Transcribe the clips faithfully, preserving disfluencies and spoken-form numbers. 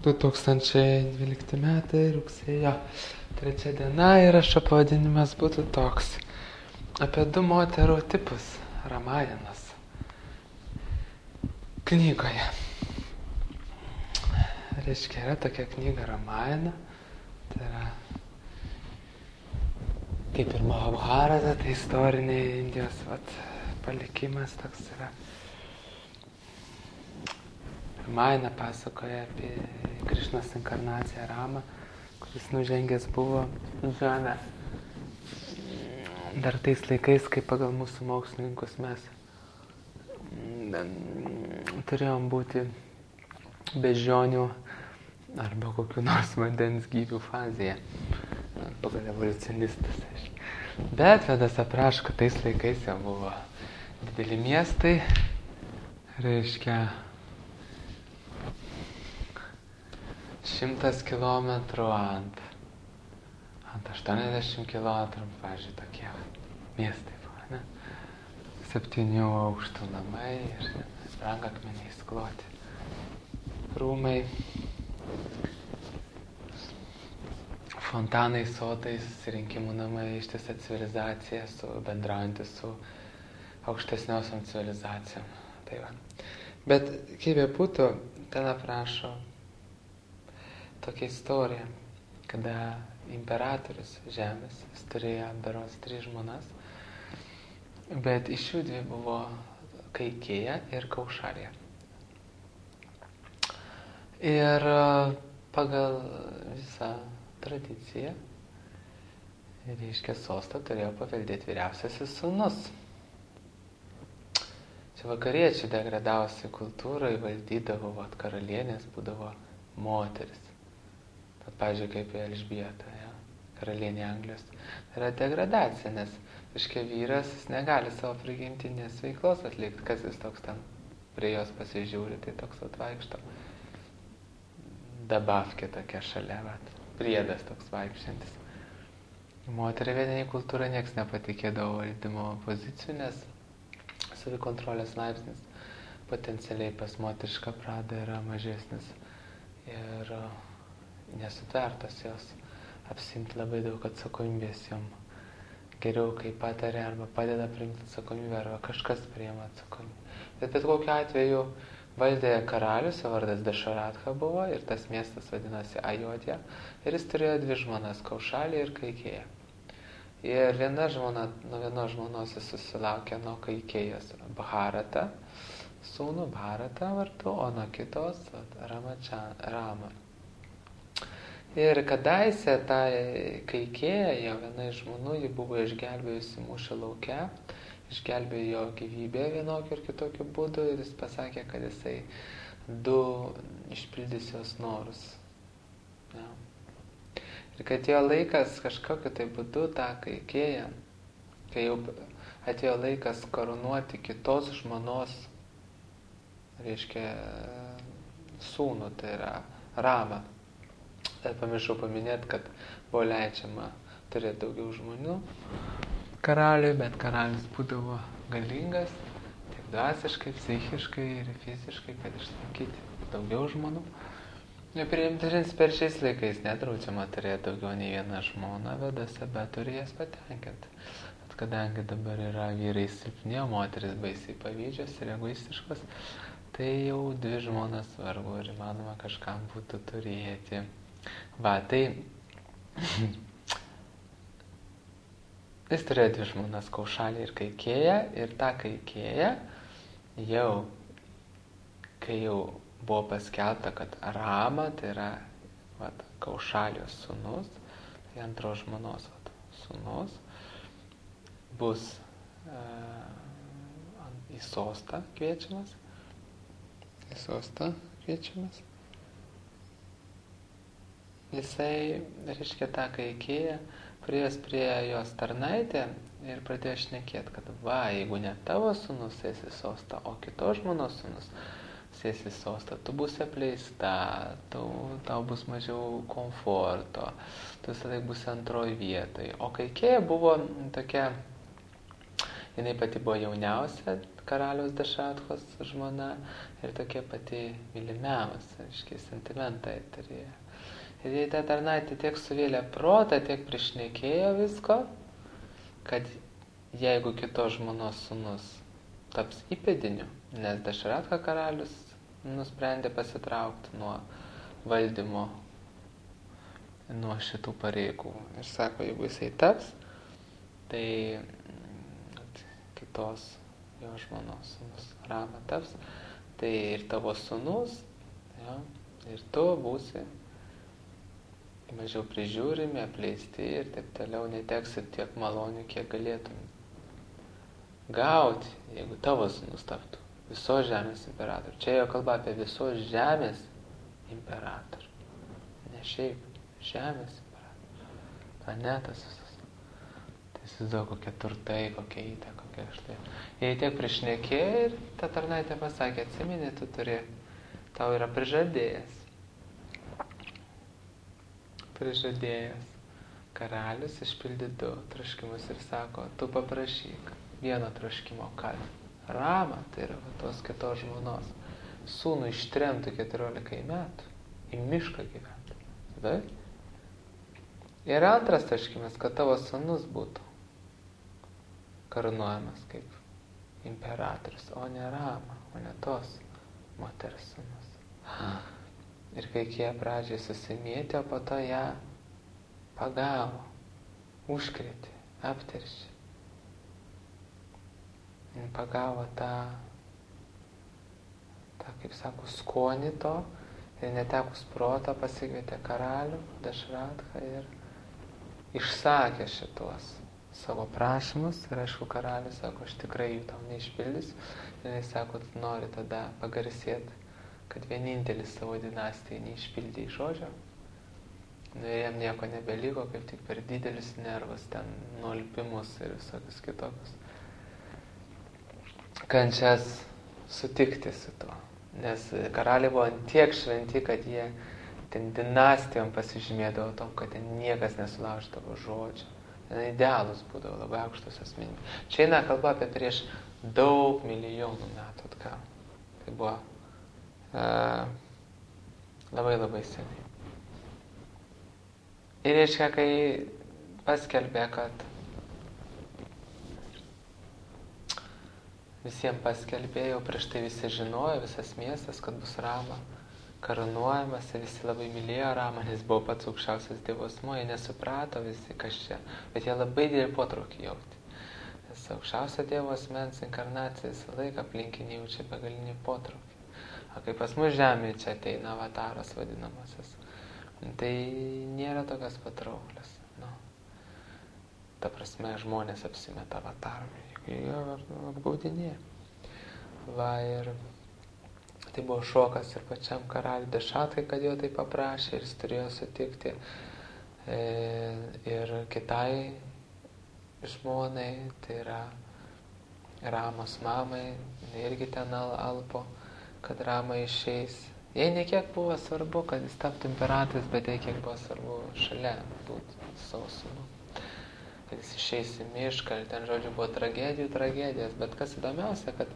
du tūkstančiai dvylikti metai, rugsėjo trečia diena ir šio pavadinimas būtų toks. Apie du moterų tipus Ramajanas knygoje. Reiškia, yra tokia knyga Ramajana, tai yra kaip ir Mahabharata, tai istoriniai Indijos vat, palikimas toks yra. Ramajana pasakoja apie Krišnos inkarnaciją Ramą, kuris nužengęs buvo žemę dar tais laikais, kai pagal mūsų mokslininkus mes turėjom būti beždžionių arba kokių nors vandens gyvių fazėje, pagal evoliucionistus. Bet Vedas aprašo, kad tais laikais jau buvo dideli miestai, reiškia šimtas kilometrų ant, ant aštuoniasdešimt kilometrų, pavyzdžiui, tokie miestai buvo, ne? Septynių aukštų namai ir brangakmeniais kloti rūmai, fontanai, sodai, susirinkimų namai, ištisa civilizacija su bendraujantis su aukštesniosiom civilizacijom. Tai va. Bet kaip bebūtų, ten aprašo tokia istorija, kada imperatorius žemės, jis turėjo berods tris žmonas, bet iš jų dvi buvo Kaikėja ir Kaušalija. Ir pagal visą tradiciją, reiškia, sostą turėjo paveldėti vyriausiasis sūnus. Čia vakariečių degradavusi kultūrai valdydavo, vat, karalienės būdavo moteris. Tad, pavyzdžiui, kaip Elžbieta, ja, karalienė Anglijos. Tai yra degradacija, nes, reiškia, vyras jis negali savo prigimtinės veiklos atlikti. Kas jis toks ten prie jos pasižiūri, tai toks atvaikšto. Dabavkė tokia šalia, vat, priedas toks vaikščiantis. Moteriai vietiniai kultūrai nieks nepatikėdavo valdymo pozicijų, nes savikontrolės laipsnis potencialiai pas moterišką pradą yra mažesnis. Ir nesutvertos jos apsimti labai daug atsakomybės jom. Geriau, kai patarė arba padeda priimti atsakomybę, arba kažkas priima atsakomybę. Bet bet kokiu atveju valdė karalius, jo vardas Dašaratha buvo, ir tas miestas vadinosi Ajodhja, ir jis turėjo dvi žmonas, Kaušaliją ir Kaikėją. Ir viena žmona, nuo vienos žmonos jis susilaukė nuo Kaikėjos Bharata, sūnų Bharata vardu, o nuo kitos Ramachan, Rama. Ir kadaise ta Kaikėja, jo viena iš žmonų, ji buvo išgelbėjusi mūšio lauke, išgelbėjo jo gyvybę vienokiu ir kitokiu būdu, ir jis pasakė, kad jisai du išpildys jos norus. Ja. Ir kad atėjo laikas kažkokiu tai būdu tą Kaikėją, kai jau atėjo laikas karūnuoti kitos žmonos, reiškia, sūnų, tai yra Ramą. Ir pamiršau paminėti, kad buvo leidžiama turėti daugiau žmonių karaliui, bet karalius būdavo galingas, tiek dvasiškai, psichiškai ir fiziškai, kad išlaikyti daugiau žmonių. Ir per šiais laikais nedraudžiama turėti daugiau nei vieną žmoną vedose, bet turi jas patenkinti. Bet kadangi dabar yra vyrai silpni, o moteris baisiai pavydžios ir egoistiškos, tai jau dvi žmonas vargu ir įmanoma kažkam būtų turėti. Va, tai jis turėjo dvi žmonas, Kaušaliją ir Kaikėją, ir tą Kaikėją jau, kai jau buvo paskelbta, kad Rama, tai yra vat, Kaušalijos sūnus, tai antros žmonos vat, sūnus, bus e, į sostą kviečiamas, į sostą kviečiamas. Jisai, reiškia, tą Kaikėją, priėjęs prie jos tarnaitę ir pradėjo šnekėti, kad va, jeigu ne tavo sūnus sės į sostą, o kitos žmonos sūnus sės į sostą, tu būsi apleista, tu, tau bus mažiau komforto, tu visą laik būsi antroji vietai. O Kaikėja buvo tokia, jinai pati buvo jauniausia, karaliaus Dašratkos žmona ir tokia pati mylimiausia, aiškiai, sentimentai turėjo. Ir jei ta tarnaitė tiek suvėlė protą, tiek prišnekėjo visko, kad jeigu kitos žmonos sūnus taps įpėdiniu, nes Dašratka karalius nusprendė pasitraukti nuo valdymo, nuo šitų pareigų. Ir sako, jeigu jisai taps, tai kitos jo žmonos sūnus Rama taps, tai ir tavo sūnus, jo, ir tu būsi mažiau prižiūrimi, apleisti ir taip toliau, neteksit tiek malonių, kiek galėtum gauti, jeigu tavo sūnus taptų visos žemės imperatorių. Čia jo kalba apie visos žemės imperatorių. Ne šiaip, žemės imperatorių. Planetas visas. Tai įsivaizduoju, kokie turtai, kokia įtaka, kokia štai. Jei tiek prišnekėjo ir ta tarnaitė pasakė, atsimeni, tu turi, tau yra prižadėjęs. Prižadėjęs karalius išpildyti du troškimus ir sako, tu paprašyk vieno troškimo, kad Rama, tai yra tos kitos žmonos, sūnų ištremtų keturiolikai metų, į mišką gyventi. Tai? Ir antras troškimas, kad tavo sūnus būtų karūnuojamas kaip imperatorius, o ne Rama, o ne tos moters sūnus. Ir kai jie pradžiai susimėtė, o po to ją pagavo, užkrėtė, apteršė. Pagavo tą, tą, kaip sako, skonį to ir netekus protą pasikvietė karalių Dašratką ir išsakė šitos savo prašymus. Ir aišku, karalius sako, aš tikrai jų tau neišpildysiu. Ir jis sako, tu nori tada pagarsėti, kad vienintelis savo dinastijai neišpildė žodžio. Nu, ir jam nieko nebeliko, kaip tik per didelis nervas, ten nualpimus ir visokius kitokius kančias sutikti su to. Nes karaliai buvo tiek šventi, kad jie ten dinastijom pasižymėdavo tom, kad ten niekas nesulauždavo žodžio. Ten idealus būdavo, labai aukštos asmenybės. Čia eina kalba apie prieš daug milijonų metų atgal. Tai buvo Uh, labai labai seniai. Ir reiškia, kai paskelbė, kad visiems paskelbė, jau prieš tai visi žinojo, visas miestas, kad bus Rama karūnuojamas ir visi labai mylėjo Ramą, nes buvo pats aukščiausias Dievo asmuo, jie nesuprato visi, kas čia, bet jie labai didelį potraukį jautė. Nes aukščiausio Dievo asmens inkarnacija visą laiką aplinkiniai jaučia begalinį potraukį. O kai pas mus žemėje čia ateina avataras vadinamasis, tai nėra tokios patrauklios. Nu, ta prasme, žmonės apsimeta avataru, jie apgaudinėja. Va, ir tai buvo šokas ir pačiam karaliui Dašratkai, kad jo tai paprašė ir jis turėjo sutikti. E, ir kitai žmonai, tai yra Ramos mamai, irgi ten alpo, kad Rama išeis. Jai nekiek buvo svarbu, kad jis taptų imperatorius, bet jai kiek buvo svarbu šalia būti savo sūnų. Kad jis išeis į mišką, ir ten, žodžiu, buvo tragedijų, tragedijas, bet kas įdomiausia, kad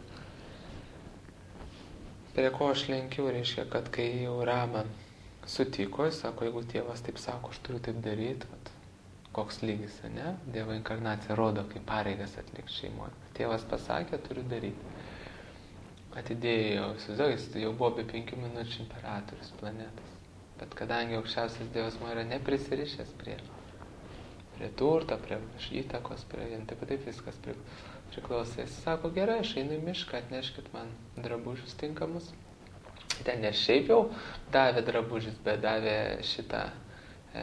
prie ko aš lenkiu, reiškia, kad kai jau Rama sutiko, jis sako, jeigu tėvas taip sako, aš turiu taip daryti, vat, koks lygis, ne? Dievo inkarnacija rodo, kaip pareigas atlikti šeimoje. Tėvas pasakė, turiu daryti. Atidėjo, įsivaizduoju, jau buvo be penkių minučių imperatorius planetas. Bet kadangi aukščiausias Dievas man yra neprisirišęs prie, prie turto, prie įtakos, prie vien taip taip viskas priklausė. Jis sako, gerai, aš einu į mišką, atneškit man drabužius tinkamus. Ten ne šiaip jau davė drabužius, bet davė šitą e,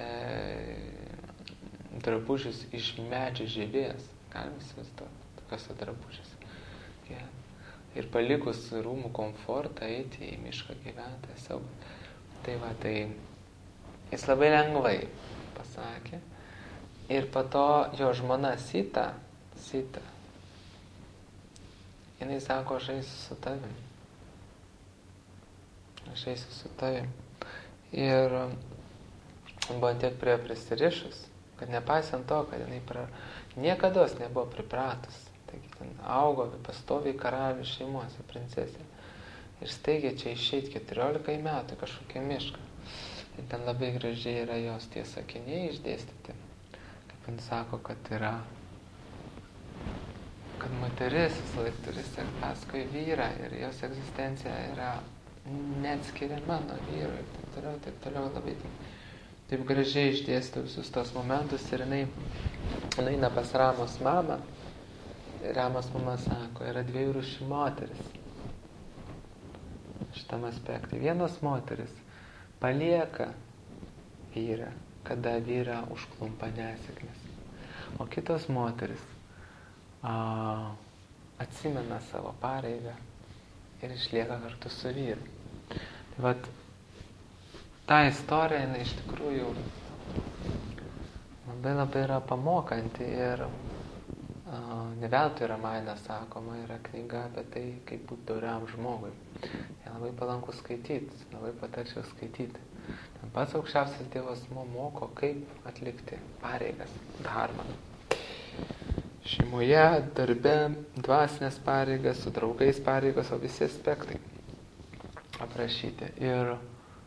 drabužius iš medžio žievės. Galime įsivaizduoti, tokiuose drabužiuose. Yeah. Ir palikus rūmų komfortą eiti į mišką gyventi savo. Tai va, tai jis labai lengvai pasakė. Ir po to jo žmona Sita, Sita, jinai sako, aš eisiu su tavim. Aš eisiu su tavim. Ir buvo tiek prie prisirišus, kad nepaisant to, kad jinai pra... niekados nebuvo pripratus. taigi ten augo pastoviai karalių šeimuose, princesė. Ir staigiai čia išeit keturiolikai metų kažkokią mišką. Ir ten labai gražiai yra jos tie sakiniai išdėstyti. Kaip jis sako, kad yra, kad moteris visą laiką turi sekti paskui vyrą ir jos egzistencija yra neatskiriama nuo vyro ir taip toliau, taip toliau labai taip. Taip gražiai išdėsto visus tos momentus ir jinai nueina pas Ramos mamą. Ramos mama sako, yra dviejų rūšių moteris. Šitam aspektui. Vienos moteris palieka vyrą, kada vyrą užklumpa nesėkmės. O kitos moteris a, atsimena savo pareigą ir išlieka kartu su vyru. Tai vat, ta istorija, jinai iš tikrųjų labai labai yra pamokanti ir a, ne veltui Ramayana sakoma, yra knyga apie tai, kaip būti doriam žmogui. Ja labai palanku skaityti, labai patarčiau skaityti. Ten pats aukščiausias Dievas moko, kaip atlikti pareigas, dharmą. Šeimoje, darbe, dvasinės pareigas, su draugais pareigas, o visi aspektai aprašyti. Ir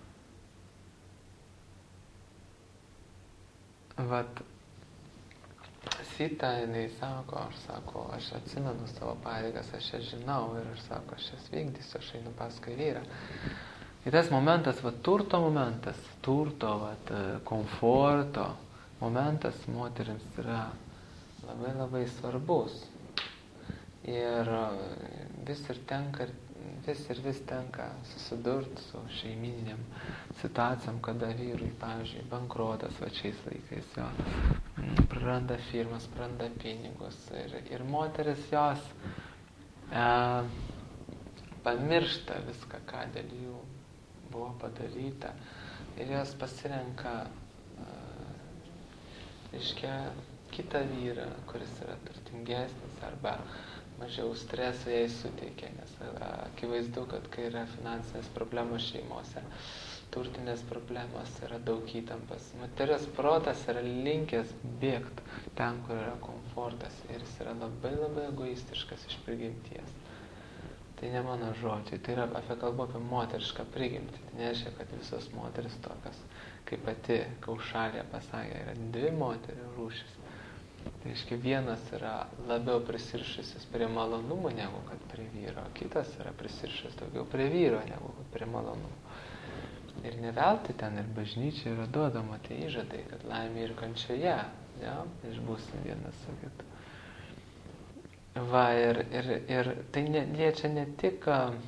vat Sita, jinai sako, aš sako, aš atsimenu savo pareigas, aš jas žinau ir aš sako, aš jas vykdysiu, aš einu paskui vyrą. Ir tas momentas, va, turto momentas, turto, va, komforto momentas moterims yra labai labai svarbus. Ir vis ir tenka, vis ir vis tenka susidurti su šeimininiam situacijom, kada vyrui, pavyzdžiui, bankrotas va šiais laikais, jo, praranda firmas, praranda pinigus ir, ir moteris jos e, pamiršta viską, ką dėl jų buvo padaryta ir jos pasirenka e, reiškia kitą vyrą, kuris yra turtingesnis arba mažiau streso jai suteikia, nes akivaizdu, kad kai yra finansinės problemos šeimose, turtinės problemos, yra daug įtampas. Materijos protas yra linkęs bėgti ten, kur yra komfortas ir jis yra labai labai egoistiškas iš prigimties. Tai ne mano žodžiai, tai yra apie kalbu apie moterišką prigimtį. Tai nereiškia, kad visos moteris tokios, kaip pati Kaušalija pasakė, yra dvi moterių rūšis. Tai reiškia, vienas yra labiau prisirišusis prie malonumų negu kad prie vyro, kitas yra prisirišęs daugiau prie vyro negu kad prie malonumų. Ir ne veltui ten ir bažnyčia yra duodama tie įžadai, kad laimė ir kančioje, ja, išbūsim vienas su kitu. Va, ir, ir, ir tai ne, liečia ne tik,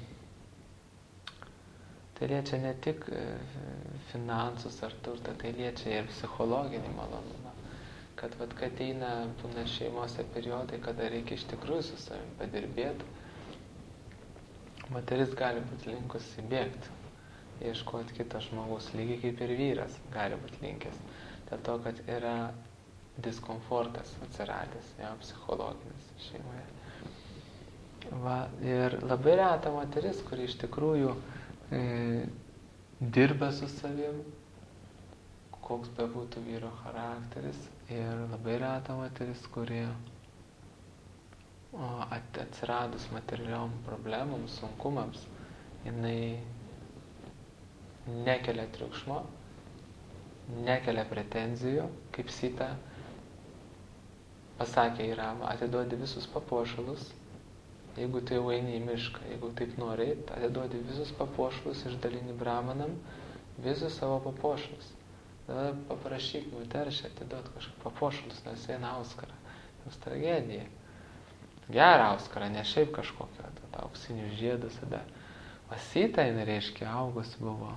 tai liečia ne tik finansus ar turtą, tai liečia ir psichologinį malonumą. Kad, vat, kad ateina būna šeimose periodai, kada reikia iš tikrųjų su savim padirbėti, moteris gali būti linkusi bėgti, ieškoti kito žmogaus, lygiai kaip ir vyras gali būti linkęs. Dėl to, kad yra diskomfortas atsiradęs, jo, psichologinis šeimoje. Va, ir labai reta moteris, kuri iš tikrųjų e, dirba su savim, koks bebūtų vyro charakteris, ir labai reta moteris, kuri o, at, atsiradus materialiom problemams, sunkumams, jinai nekelia triukšmo, nekelia pretenzijų, kaip Sita pasakė į Ramą, atiduodi visus papuošalus, jeigu tu jau eini į mišką, jeigu taip nori, atiduodi visus papuošalus, išdalini Brahmanam, visus savo papuošalus. Tada paprašyk moterį atiduoti kažką papuošalus, nes eina auskarą. Jums tragedija. Gerą auskarą, ne šiaip kažkokią, tą auksinių žiedus. O Sita, jinai reiškia, augus buvo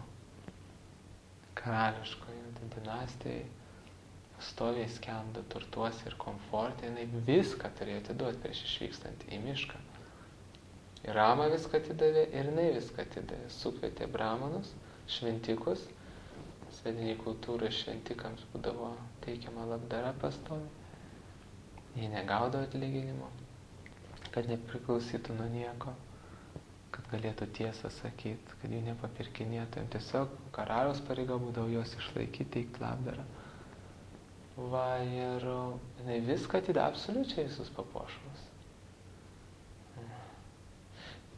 karališkoje dinastijai, stoviai skendo turtuose ir komforte, jinai viską turėjo atiduoti prieš išvykstant į mišką. Ir Rama viską atidavė ir jinai viską atidavė. Sukvietė brahmanus, šventikus, svediniai kultūrai šventikams būdavo teikiama labdara pastovi. Jie negaudavo atlyginimo, kad nepriklausytų nuo nieko, kad galėtų tiesą sakyti, kad jų nepapirkinėtų. Tiesiog karaliaus pareiga būdavo juos išlaikyti, teikti labdarą. Va, ir jinai viską atidavė, absoliučiai visus papuošalus.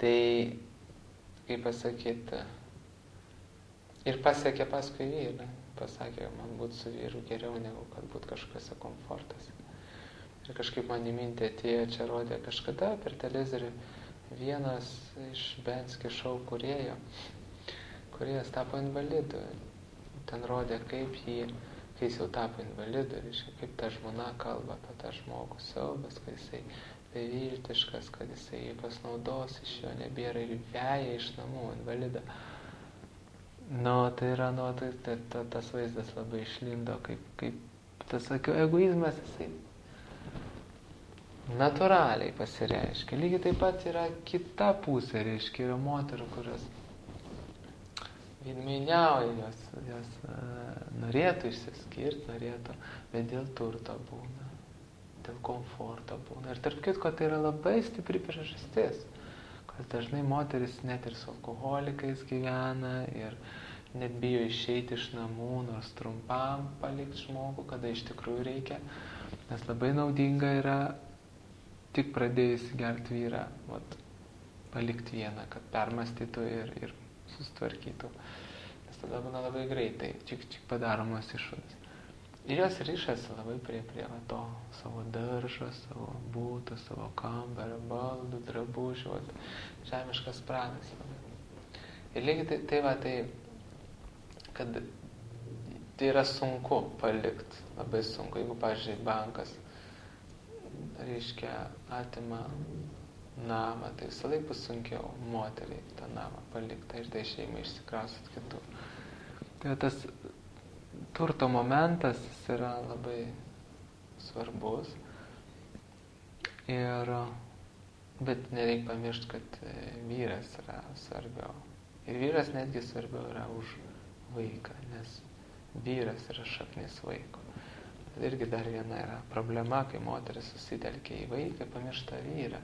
Tai, kaip pasakyti, ir pasiekė paskui vyrą. Pasakė, man būtų su vyru geriau, negu kad būtų kažkokiuose komfortas. Ir kažkaip man į mintį atėjo, čia rodė kažkada per televizorių vienas iš Benski šou kūrėjo. Kūrėjas tapo invalidu. Ten rodė, kaip jį, kai jis jau tapo invalidu, reiškia, kaip ta žmona kalba apie tą žmogų, siaubas, kad jisai beviltiškas, kad jisai jį pasinaudos, iš jo nebėra ir veja iš namų invalidą. Nu, tai yra, nu, tai, tai, tai tas vaizdas labai išlindo, kaip, kaip tas, sakiau, egoizmas, jisai natūraliai pasireiškia. Lygiai taip pat yra kita pusė, reiškia, yra moterų, kurios veidmainiauja, jos, jos uh, norėtų išsiskirti, norėtų, bet dėl turto būna, dėl komforto būna. Ir tarp kitko, tai yra labai stipri priežastis, kad dažnai moteris net ir su alkoholikais gyvena ir net bijo išeiti iš namų, nors trumpam palikti žmogų, kada iš tikrųjų reikia, nes labai naudinga yra tik pradėjusi gerti vyrą, vat, palikti vieną, kad permastytų ir, ir susitvarkytų. Nes tada būna labai greitai, čik, čik padaromas išvadas. Ir jos ryšasi labai prie, prie va, to savo daržo, savo būtų, savo kambario, baldų, drabužių, vat, žemiškas pradas. Ir lygiai tai, tai va, tai, kad tai yra sunku palikti, labai sunku. Jeigu, pavyzdžiui, bankas, reiškia, atima namą, tai visą laiką bus sunkiau moteriai tą namą palikti ir tai šeimai išsikrausit kitur. Tai tas turto momentas yra labai svarbus, ir, bet nereikia pamiršti, kad vyras yra svarbiau. Ir vyras netgi svarbiau yra už vaiką, nes vyras yra šaknis vaiko. Bet irgi dar viena yra problema, kai moteris susitelkia į vaiką, pamiršta vyrą.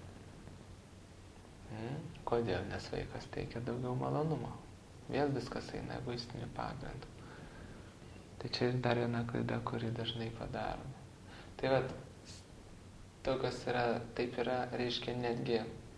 Hmm? Kodėl? Nes vaikas teikia daugiau malonumo. Vėl viskas eina egoistiniu pagrindu. Tai čia ir dar viena klaida, kuri dažnai padaroma. Tai vat, tokios yra, taip yra, reiškia, netgi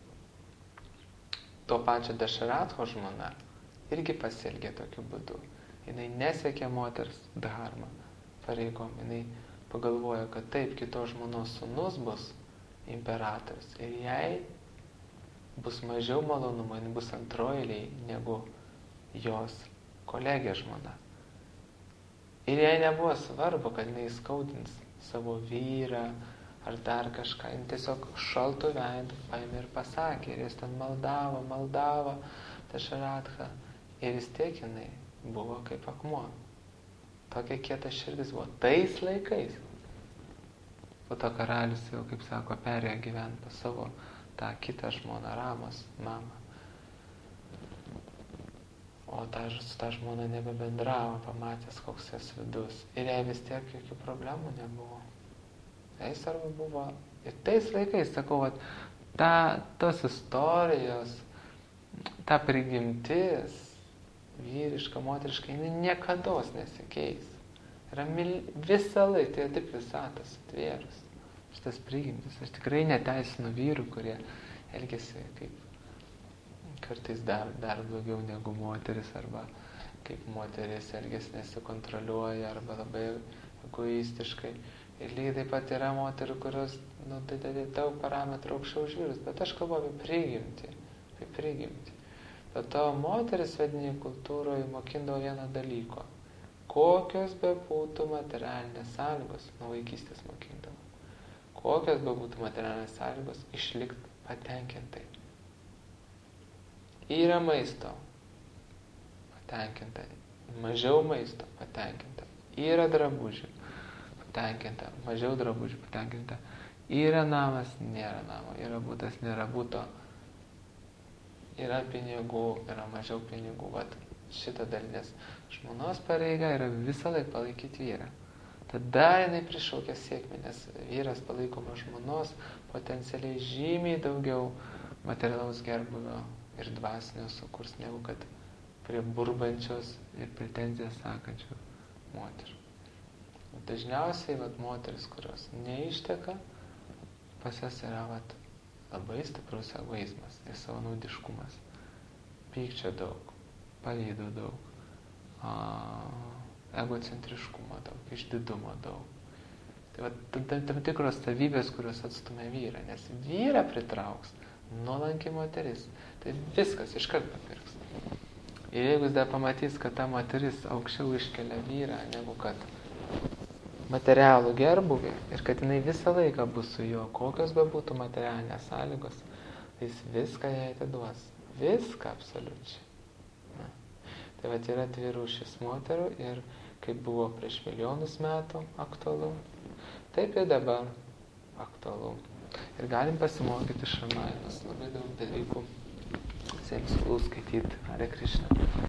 to pačio Dašaratho žmona irgi pasielgė tokiu būdu. Jinai nesiekė moters dharma pareigom. Jinai pagalvojo, kad taip, kitos žmonos sūnus bus imperatorius ir jai bus mažiau malonumo, jinai bus antroeiliai negu jos kolegė žmona. Ir jai nebuvo svarbu, kad jinai skaudins savo vyrą ar dar kažką. Jis tiesiog šaltų veidą paėmė ir pasakė. Ir jis ten maldavo, maldavo Dašaratha. Ir vis tiek jinai buvo kaip akmuo. Tokia kieta širdis buvo. Tais laikais. Po to karalius jau, kaip sako, perėjo gyventi pas savo tą kitą žmoną, Ramos mamą. O ta, su ta žmona nebebendravo, pamatęs, koks jos vidus. Ir jai vis tiek jokių problemų nebuvo. Jai svarbu buvo. Ir tais laikais, sakau, vat, ta, tos istorijos, ta prigimtis, vyriška, moteriška, jinai niekados nesikeis. Yra mil, visą laiką, tai taip visatas atvėrus. Šitas prigimtis. Aš tikrai neteisinu vyrų, kurie elgiasi kaip kartais dar, dar blogiau negu moteris, arba kaip moteris elgiasi nesikontroliuoja, arba labai egoistiškai. Ir lygiai taip pat yra moterų, kurios nu, tai, tai, daug parametrų aukščiau už vyrus, bet aš kalbu apie prigimtį. Apie prigimtį. Bet to moteris vedinėje kultūroje mokindavo vieną dalyko. Kokios bebūtų materialinės sąlygos, nuo vaikystės mokindavo. Kokios bebūtų materialinės sąlygos, išlikti patenkintai. Yra maisto, patenkinta. Mažiau maisto, patenkinta. Yra drabužių, patenkinta. Mažiau drabužių, patenkinta. Yra namas, nėra namo. Yra būtas, nėra būto. Yra pinigų, yra mažiau pinigų. Vat šitą dalį, nes žmonos pareiga yra visą laiką palaikyti vyrą. Tada jinai prišaukia sėkmę, nes vyras palaikoma žmonos potencialiai žymiai daugiau materialaus gerbuvio ir dvasinio sukurs, negu kad prie burbančios ir pretenzijas sakančių moterų. Dažniausiai vat, moteris, kurios neišteka, pas jas yra vat, labai stiprus egoizmas ir savanaudiškumas. Pykčio daug, pavydo daug, a, egocentriškumo daug, išdidumo daug. Tai va, tam, tam tikros savybės, kurios atstumia vyrą, nes vyrą pritrauks nuolanki moteris, tai viskas iškart papirks. Ir jeigu jis dar pamatys, kad ta moteris aukščiau iškelia vyrą, negu kad materialų gerbuvį, ir kad jinai visą laiką bus su juo, kokios be būtų materialinės sąlygos, tai jis viską jai atiduos. Viską absoliučiai. Na. Tai va, yra dvi rūšis moterų ir kaip buvo prieš milijonus metų aktualu, taip ir dabar aktualu. Ir galim pasimokyti iš Ramajanos labai daug dalykų. Visiems siūlau skaityti Hare Krishna.